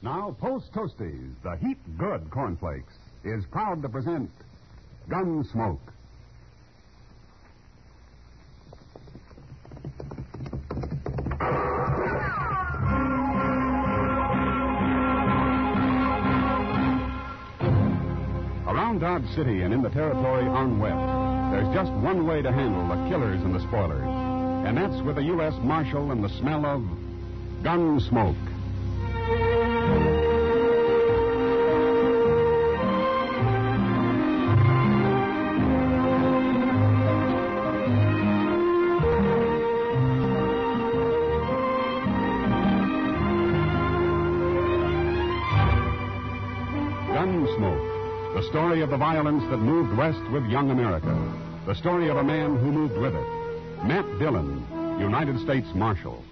Now, Post Toasties, the heat good cornflakes, is proud to present Gunsmoke. Around Dodge City and in the territory on west, there's just one way to handle the killers and the spoilers, and that's with a U.S. Marshal and the smell of Gunsmoke. Gunsmoke, the story of the violence that moved west with young America. The story of a man who moved with it. Matt Dillon, United States Marshal.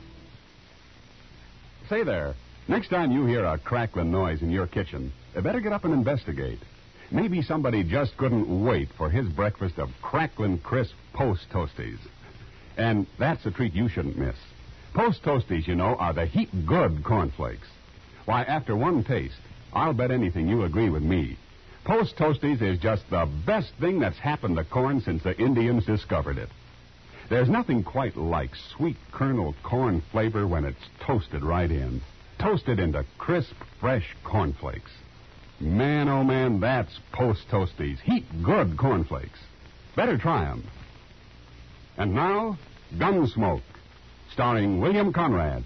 Say there, next time you hear a crackling noise in your kitchen, you better get up and investigate. Maybe somebody just couldn't wait for his breakfast of crackling crisp Post Toasties. And that's a treat you shouldn't miss. Post Toasties, you know, are the heat good cornflakes. Why, after one taste, I'll bet anything you agree with me. Post Toasties is just the best thing that's happened to corn since the Indians discovered it. There's nothing quite like sweet kernel corn flavor when it's toasted right in. Toasted into crisp, fresh cornflakes. Man, oh man, that's Post Toasties. Heat good cornflakes. Better try 'em. And now, Gunsmoke, starring William Conrad.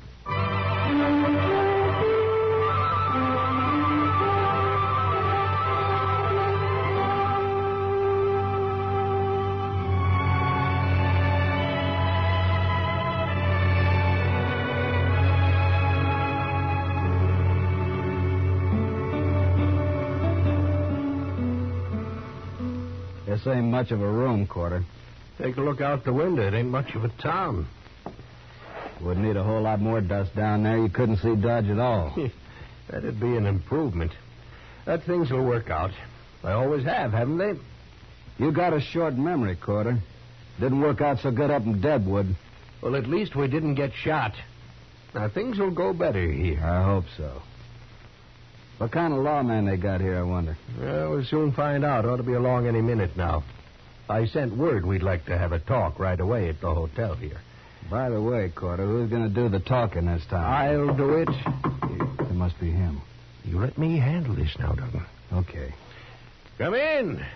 This ain't much of a room, Quarter. Take a look out the window. It ain't much of a town. Would need a whole lot more dust down there. You couldn't see Dodge at all. That'd be an improvement. But things will work out. They always have, haven't they? You got a short memory, Quarter. Didn't work out so good up in Deadwood. Well, at least we didn't get shot. Now, things will go better here. I hope so. What kind of lawman they got here, I wonder? Well, we'll soon find out. Ought to be along any minute now. I sent word we'd like to have a talk right away at the hotel here. By the way, Quarter, who's going to do the talking this time? I'll do it. It must be him. You let me handle this now, Duggan. Okay. Come in.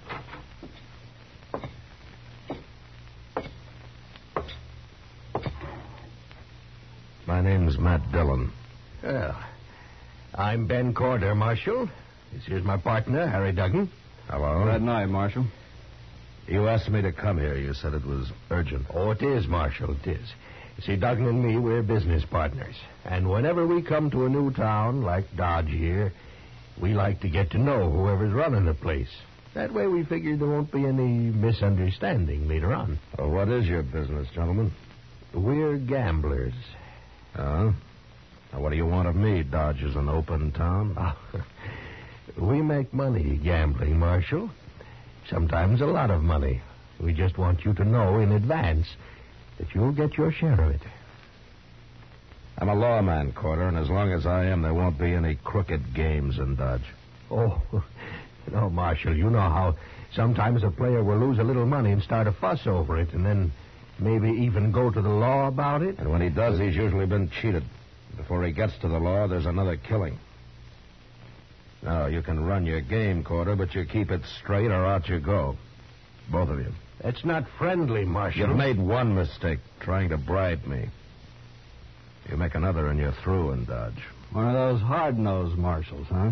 My name's Matt Dillon. Well, I'm Ben Corder, Marshal. This here's my partner, Harry Duggan. Hello. Good night, Marshal. You asked me to come here. You said it was urgent. Oh, it is, Marshal, it is. You see, Duggan and me, we're business partners. And whenever we come to a new town, like Dodge here, we like to get to know whoever's running the place. That way we figure there won't be any misunderstanding later on. Well, what is your business, gentlemen? We're gamblers. Oh? Now, what do you want of me? Dodge is an open town. We make money gambling, Marshal. Sometimes a lot of money. We just want you to know in advance that you'll get your share of it. I'm a lawman, Corder, and as long as I am, there won't be any crooked games in Dodge. Oh, no, Marshal, you know how sometimes a player will lose a little money and start a fuss over it, and then maybe even go to the law about it. And when he does, he's usually been cheated. Before he gets to the law, there's another killing. Now, you can run your game, Corder, but you keep it straight or out you go. Both of you. That's not friendly, Marshal. You made one mistake, trying to bribe me. You make another and you're through in Dodge. One of those hard-nosed marshals, huh?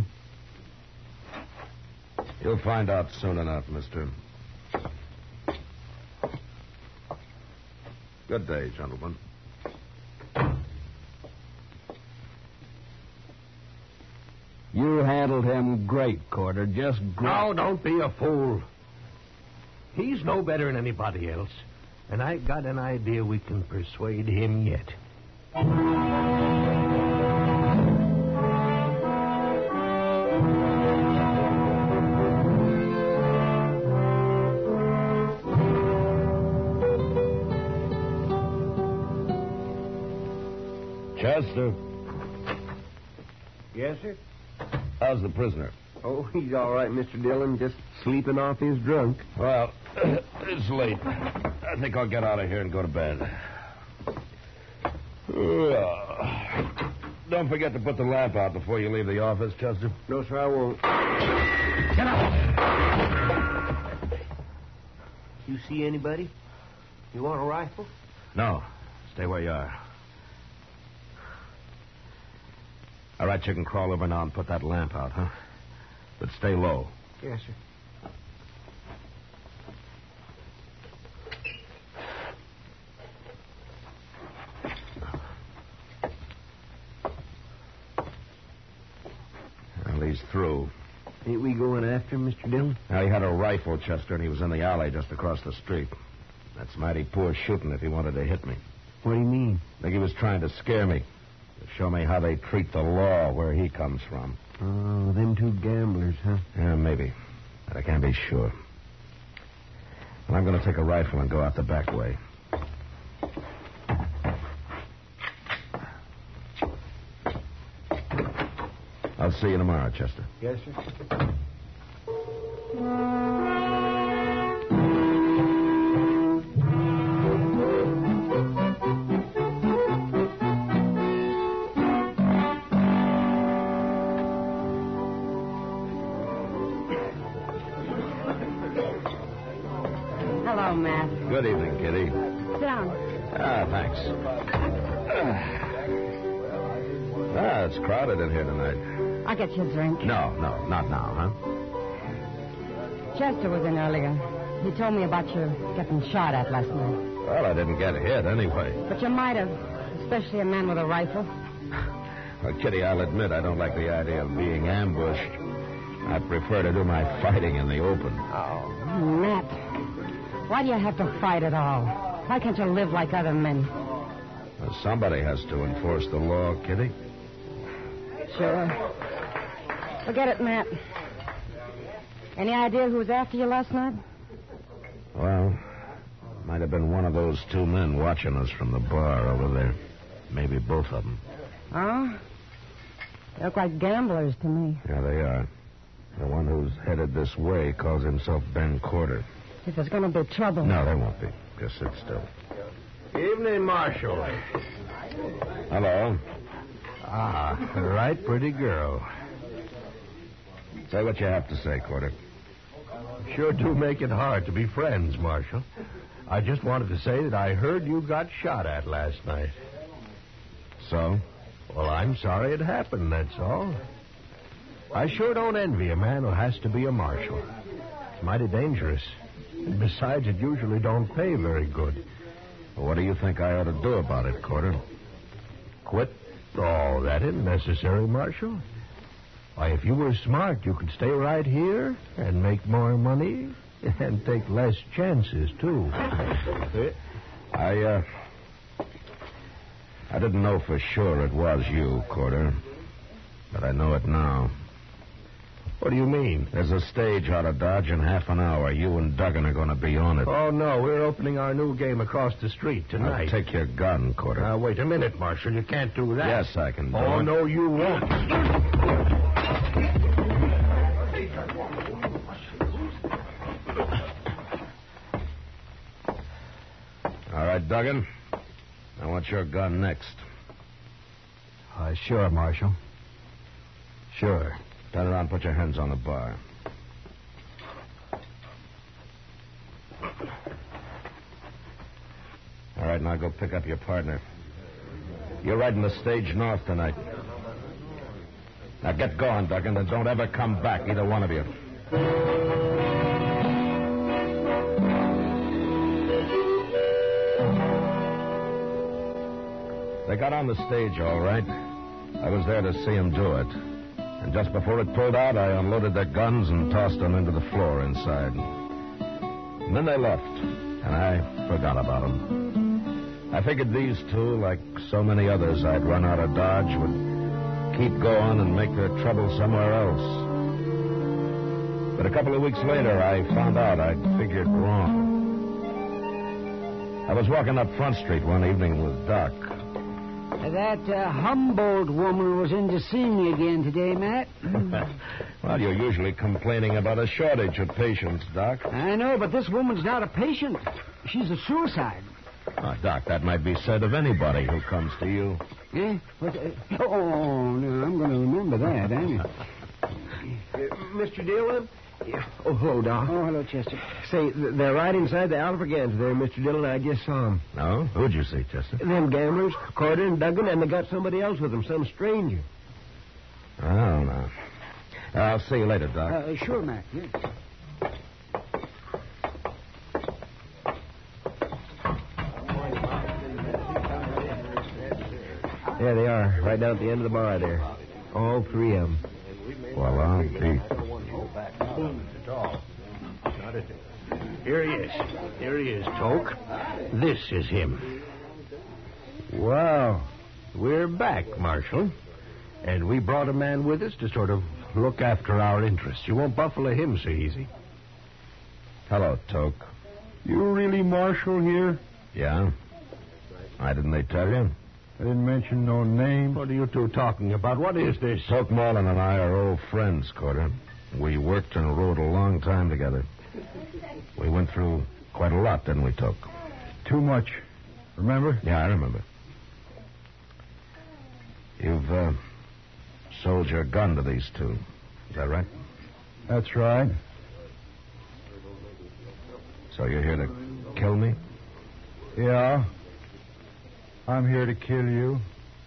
You'll find out soon enough, mister. Good day, gentlemen. You handled him great, Corder. Just great. No, don't be a fool. He's no better than anybody else. And I've got an idea we can persuade him yet. Chester. Yes, sir? How's the prisoner? Oh, he's all right, Mr. Dillon. Just sleeping off his drunk. Well, it's late. I think I'll get out of here and go to bed. Don't forget to put the lamp out before you leave the office, Chester. No, sir, I won't. Get out! You see anybody? You want a rifle? No. Stay where you are. All right, you can crawl over now and put that lamp out, huh? But stay low. Yes, sir. Well, he's through. Ain't we going after him, Mr. Dillon? Now, he had a rifle, Chester, and he was in the alley just across the street. That's mighty poor shooting if he wanted to hit me. What do you mean? I think he was trying to scare me. To show me how they treat the law where he comes from. Oh, them two gamblers, huh? Yeah, maybe. But I can't be sure. Well, I'm going to take a rifle and go out the back way. I'll see you tomorrow, Chester. Yes, sir. Hello, Matt. Good evening, Kitty. Sit down. Thanks. It's crowded in here tonight. I'll get you a drink. No, not now, huh? Chester was in earlier. He told me about you getting shot at last night. Well, I didn't get hit anyway. But you might have, especially a man with a rifle. Well, Kitty, I'll admit I don't like the idea of being ambushed. I prefer to do my fighting in the open. Oh, Matt. Why do you have to fight at all? Why can't you live like other men? Well, somebody has to enforce the law, Kitty. Sure. Forget it, Matt. Any idea who was after you last night? Well, might have been one of those two men watching us from the bar over there. Maybe both of them. Oh? They look like gamblers to me. Yeah, they are. The one who's headed this way calls himself Ben Corder. If there's going to be trouble. No, there won't be. Just sit still. Evening, Marshal. Hello. Ah, right, pretty girl. Say what you have to say, Corder. Sure do make it hard to be friends, Marshal. I just wanted to say that I heard you got shot at last night. So? Well, I'm sorry it happened, that's all. I sure don't envy a man who has to be a marshal. It's mighty dangerous. And besides, it usually don't pay very good. Well, what do you think I ought to do about it, Corder? Quit? Oh, that isn't necessary, Marshal. Why, if you were smart, you could stay right here and make more money and take less chances, too. I didn't know for sure it was you, Corder. But I know it now. What do you mean? There's a stage out of Dodge in half an hour. You and Duggan are going to be on it. Oh, no, we're opening our new game across the street tonight. Now, take your gun, Corder. Now, wait a minute, Marshal. You can't do that. Yes, I can do Oh, it. no, you won't. All right, Duggan. I want your gun next. Sure, Marshal. Sure. Turn around and put your hands on the bar. All right, now go pick up your partner. You're riding the stage north tonight. Now get going, Duggan, and don't ever come back, either one of you. They got on the stage, all right. I was there to see him do it. And just before it pulled out, I unloaded their guns and tossed them into the floor inside. And then they left, and I forgot about them. I figured these two, like so many others I'd run out of Dodge, would keep going and make their trouble somewhere else. But a couple of weeks later, I found out I'd figured wrong. I was walking up Front Street one evening with Doc. That Humboldt woman was in to see me again today, Matt. Well, you're usually complaining about a shortage of patients, Doc. I know, but this woman's not a patient. She's a suicide. Doc, that might be said of anybody who comes to you. Eh? Oh, no, I'm going to remember that, ain't I? Mr. Dillon? Oh, hello, Doc. Oh, hello, Chester. Say, they're right inside the Alfregans there, Mr. Dillon. I just saw them. No? Who'd you see, Chester? Them gamblers, Carter and Duggan, and they got somebody else with them, some stranger. I don't know. I'll see you later, Doc. Sure, Matt. Yes. There they are, right down at the end of the bar there. All three of them. Well, I'll be. Here he is. Here he is, Toke. This is him. Wow. We're back, Marshal. And we brought a man with us to sort of look after our interests. You won't buffalo him so easy. Hello, Toke. You really Marshal here? Yeah? Why didn't they tell you? I didn't mention no name. What are you two talking about? What is this? Toke Marlin and I are old friends, Carter. We worked and rode a long time together. We went through quite a lot, didn't we, Toke? Too much. Remember? Yeah, I remember. You've sold your gun to these two. Is that right? That's right. So you're here to kill me? Yeah. I'm here to kill you.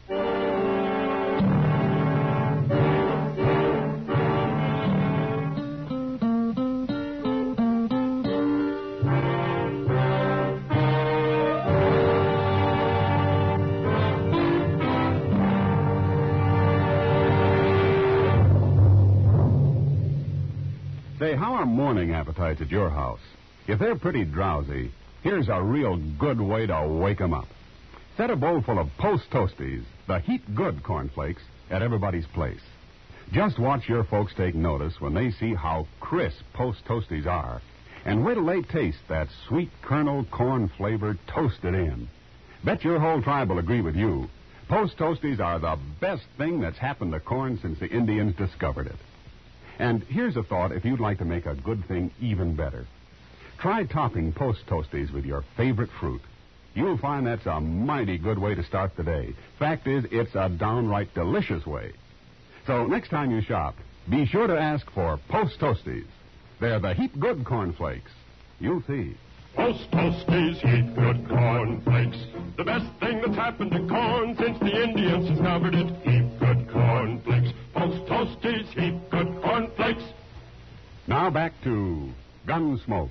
Say, how are morning appetites at your house? If they're pretty drowsy, here's a real good way to wake 'em up. Set a bowl full of Post Toasties, the heap good cornflakes, at everybody's place. Just watch your folks take notice when they see how crisp Post Toasties are. And wait till they taste that sweet kernel corn flavor toasted in. Bet your whole tribe will agree with you. Post Toasties are the best thing that's happened to corn since the Indians discovered it. And here's a thought if you'd like to make a good thing even better. Try topping Post Toasties with your favorite fruit. You'll find that's a mighty good way to start the day. Fact is, it's a downright delicious way. So next time you shop, be sure to ask for Post Toasties. They're the heap good cornflakes. You'll see. Post Toasties, heap good cornflakes. The best thing that's happened to corn since the Indians discovered it. Heap good cornflakes. Post Toasties, heap good cornflakes. Now back to Gunsmoke.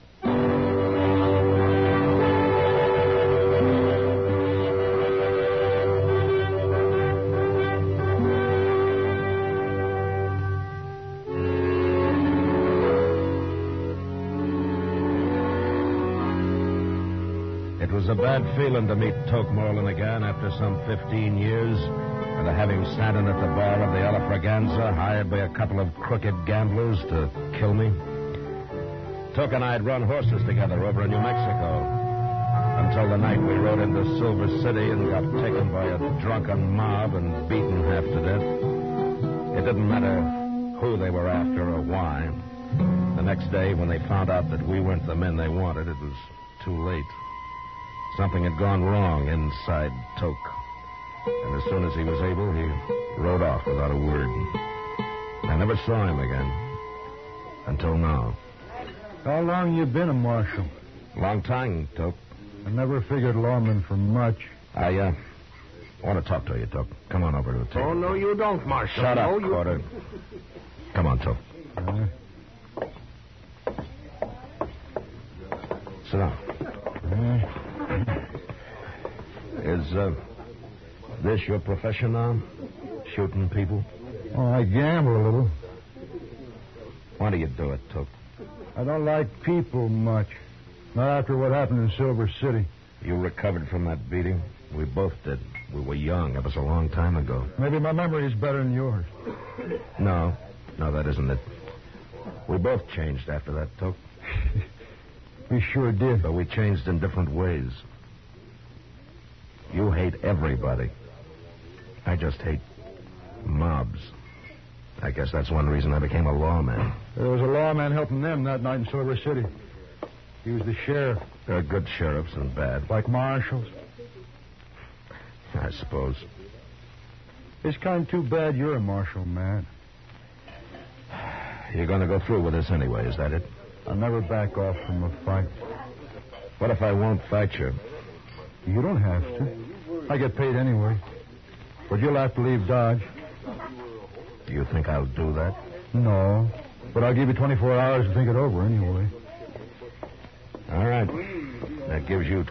It was a bad feeling to meet Toke Marlin again after some 15 years, and to have him standing at the bar of the Alfraganza, hired by a couple of crooked gamblers to kill me. Toke and I had run horses together over in New Mexico until the night we rode into Silver City and got taken by a drunken mob and beaten half to death. It didn't matter who they were after or why. The next day, when they found out that we weren't the men they wanted, it was too late. Something had gone wrong inside Toke. And as soon as he was able, he rode off without a word. I never saw him again. Until now. How long you been a marshal? Long time, Toke. I never figured lawman for much. I want to talk to you, Toke. Come on over to the table. Oh, no, you don't, Marshal. Shut up, No, you... Carter. Come on, Toke. Sit down. Is this your profession now? Shooting people? Oh, I gamble a little. Why do you do it, Toke? I don't like people much. Not after what happened in Silver City. You recovered from that beating? We both did. We were young. That was a long time ago. Maybe my memory is better than yours. No, that isn't it. We both changed after that, Toke. We sure did. But we changed in different ways. You hate everybody. I just hate mobs. I guess that's one reason I became a lawman. There was a lawman helping them that night in Silver City. He was the sheriff. There are good sheriffs and bad. Like marshals. I suppose. It's kind of too bad you're a marshal, Matt. You're going to go through with this anyway, is that it? I'll never back off from a fight. What if I won't fight you? You don't have to. I get paid anyway. But you'll have to leave Dodge. Do you think I'll do that? No. But I'll give you 24 hours to think it over anyway. All right. That gives you...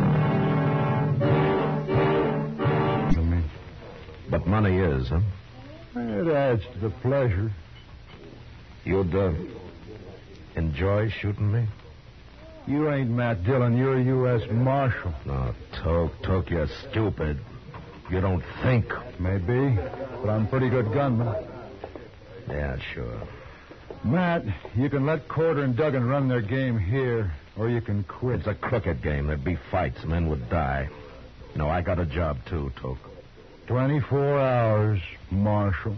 But money is, huh? It adds to the pleasure. You'd enjoy shooting me? You ain't Matt Dillon. You're a U.S. Marshal. No, Toke, you're stupid. You don't think. Maybe, but I'm a pretty good gunman. Yeah, sure. Matt, you can let Corder and Duggan run their game here, or you can quit. It's a crooked game. There'd be fights. Men would die. No, I got a job, too, Toke. 24 hours, Marshal.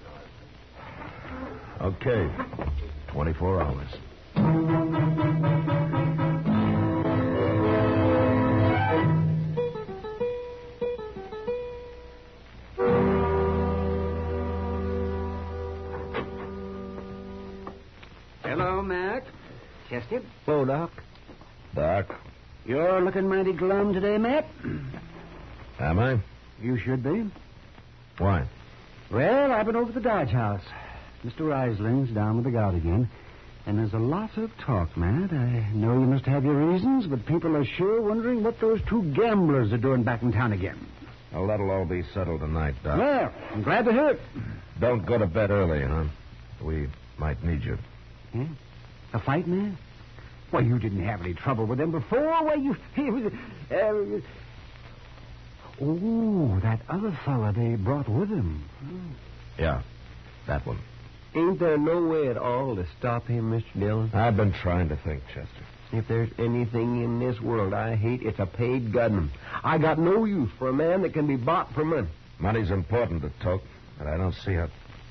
Okay. 24 hours. Hello, Mac. Chester. Hello, Doc. Doc? You're looking mighty glum today, Matt. Am I? You should be. Why? Well, I've been over to the Dodge House. Mr. Reisling's down with the gout again. And there's a lot of talk, Matt. I know you must have your reasons, but people are sure wondering what those two gamblers are doing back in town again. Well, that'll all be settled tonight, Doc. Well, I'm glad to hear it. Don't go to bed early, huh? We might need you. Yeah? A fight, man? Why, you didn't have any trouble with them before. Why, you... Oh, that other fella they brought with him. Yeah, that one. Ain't there no way at all to stop him, Mr. Dillon? I've been trying to think, Chester. If there's anything in this world I hate, it's a paid gunman. I got no use for a man that can be bought for money. Money's important to Toke, but I don't see how...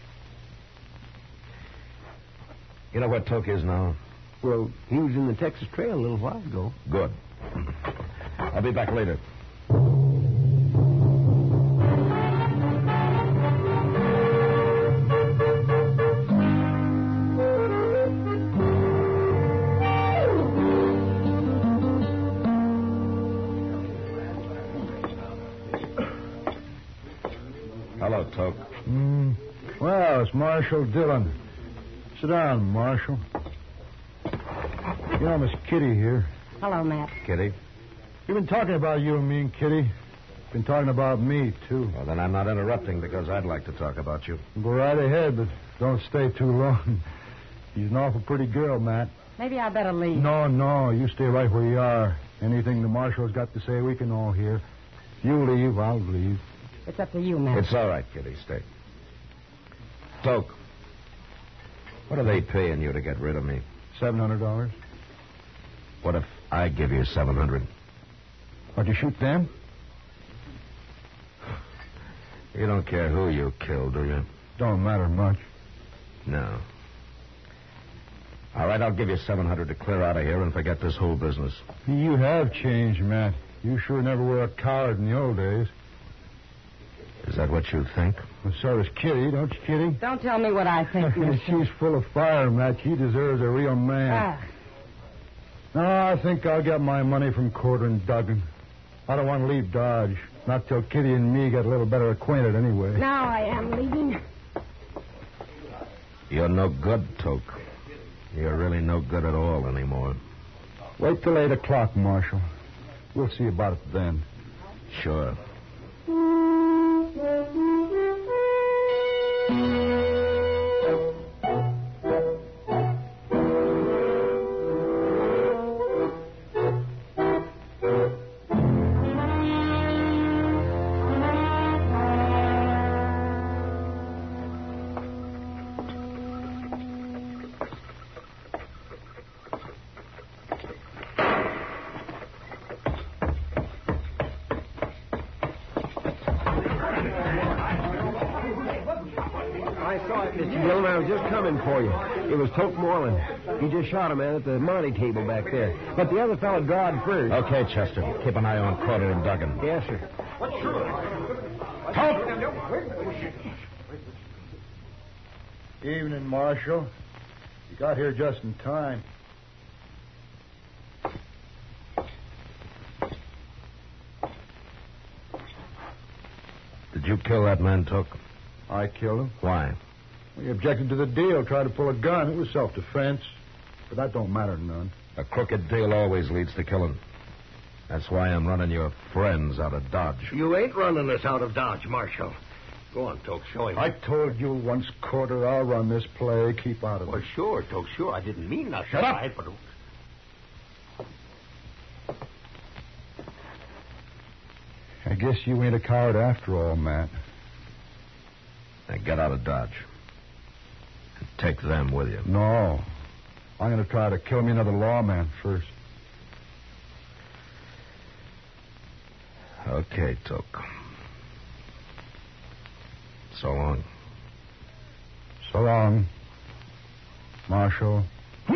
You know where Toke is now? Well, he was in the Texas Trail a little while ago. Good. I'll be back later. Hello, Toke. Well, it's Marshal Dillon. Sit down, Marshal. You know, Miss Kitty here. Hello, Matt. Kitty? You've been talking about you and me and Kitty. Been talking about me, too. Well, then I'm not interrupting because I'd like to talk about you. Go right ahead, but don't stay too long. She's an awful pretty girl, Matt. Maybe I better leave. No, you stay right where you are. Anything the Marshal's got to say, we can all hear. You leave, I'll leave. It's up to you, Matt. It's all right, Kitty. Stay. Toke, what are they paying you to get rid of me? $700. What if I give you $700? What, you shoot them? You don't care who you kill, do you? Don't matter much. No. All right, I'll give you $700 to clear out of here and forget this whole business. You have changed, Matt. You sure never were a coward in the old days. Is that what you think? Well, so does Kitty, don't you, Kitty? Don't tell me what I think, mister. She's full of fire, Matt. She deserves a real man. No, I think I'll get my money from Corder and Duggan. I don't want to leave Dodge. Not till Kitty and me get a little better acquainted anyway. Now I am leaving. You're no good, Toke. You're really no good at all anymore. Wait till 8 o'clock, Marshal. We'll see about it then. Sure. I saw it, Mr. Dillon. I was just coming for you. It was Toke Moreland. He just shot a man at the Monte table back there. But the other fellow drawed first. Okay, Chester. Keep an eye on Carter and Duggan. Yes, sir. Evening, Marshal. You got here just in time. Did you kill that man, Took? I killed him. Why? He objected to the deal, tried to pull a gun. It was self-defense. But that don't matter none. A crooked deal always leads to killing. That's why I'm running your friends out of Dodge. You ain't running us out of Dodge, Marshal. Go on, Toke, show him. I told you once, Carter, I'll run this play. Keep out of it. Well, sure, Toke, sure. I didn't mean nothing. Shut up. But... I guess you ain't a coward after all, Matt. Now get out of Dodge. And take them with you. No. I'm going to try to kill me another lawman first. Okay, Took. So long. So long, Marshal.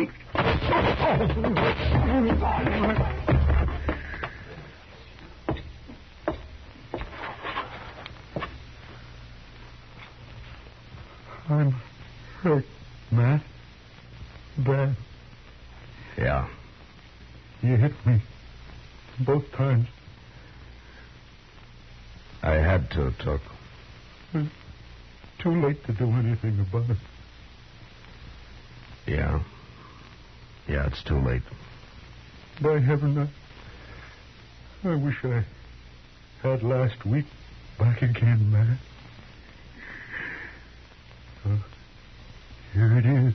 I'm hurt, Matt. Bad. Yeah. You hit me both times. I had to, Took. Too late to do anything about it. Yeah. Yeah, it's too late. By heaven, I wish I had last week back again, Matt. So, here it is.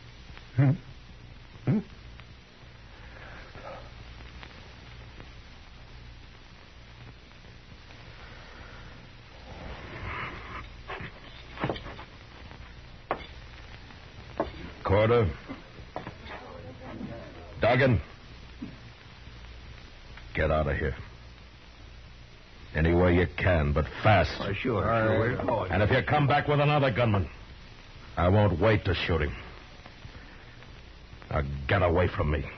Carter. Duggan. Get out of here. Any way you can, but fast. Sure. And if you come back with another gunman, I won't wait to shoot him. Now get away from me.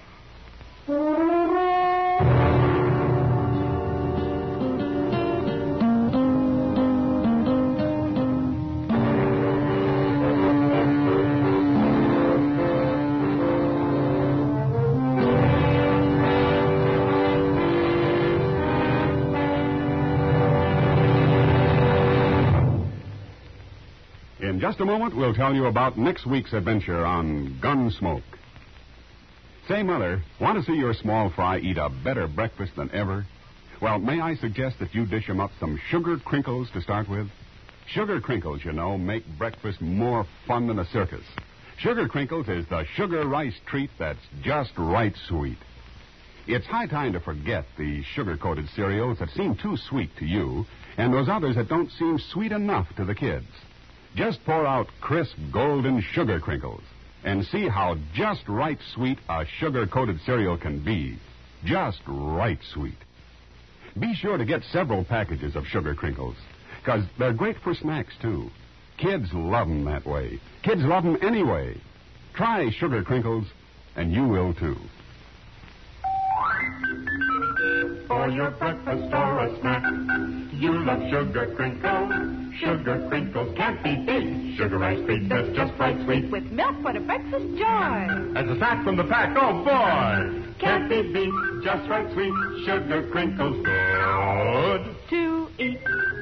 In just a moment, we'll tell you about next week's adventure on Gunsmoke. Say, Mother, want to see your small fry eat a better breakfast than ever? Well, may I suggest that you dish 'em up some sugar crinkles to start with? Sugar crinkles, you know, make breakfast more fun than a circus. Sugar crinkles is the sugar rice treat that's just right sweet. It's high time to forget the sugar-coated cereals that seem too sweet to you and those others that don't seem sweet enough to the kids. Just pour out crisp golden sugar crinkles and see how just right sweet a sugar-coated cereal can be. Just right sweet. Be sure to get several packages of sugar crinkles, because they're great for snacks, too. Kids love them that way. Kids love them anyway. Try sugar crinkles, and you will, too. For your breakfast or a snack, you love sugar crinkles. Sugar crinkles can't be beat. Sugar rice treat that's just right sweet. With milk for the breakfast joy. As a snack from the pack, oh boy! Can't be beat, just right sweet. Sugar crinkles good To eat.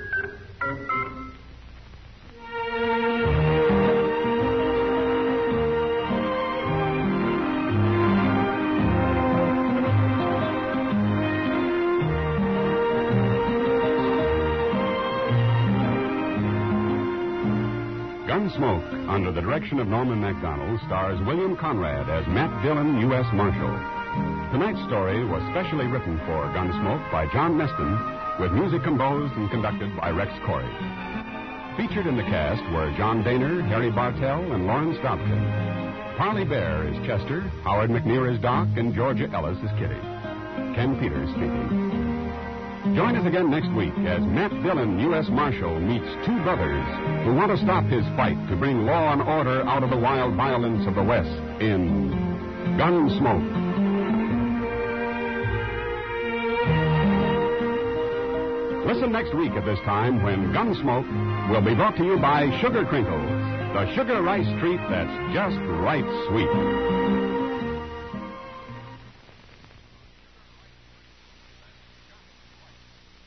Gunsmoke, under the direction of Norman MacDonald, stars William Conrad as Matt Dillon, U.S. Marshal. Tonight's story was specially written for Gunsmoke by John Meston, with music composed and conducted by Rex Corey. Featured in the cast were John Daner, Harry Bartell, and Lawrence Dobkin. Parley Bear is Chester, Howard McNear is Doc, and Georgia Ellis is Kitty. Ken Peters speaking. Join us again next week as Matt Dillon, U.S. Marshal, meets two brothers who want to stop his fight to bring law and order out of the wild violence of the West in Gunsmoke. Listen next week at this time when Gunsmoke will be brought to you by Sugar Crinkles, the sugar rice treat that's just right sweet.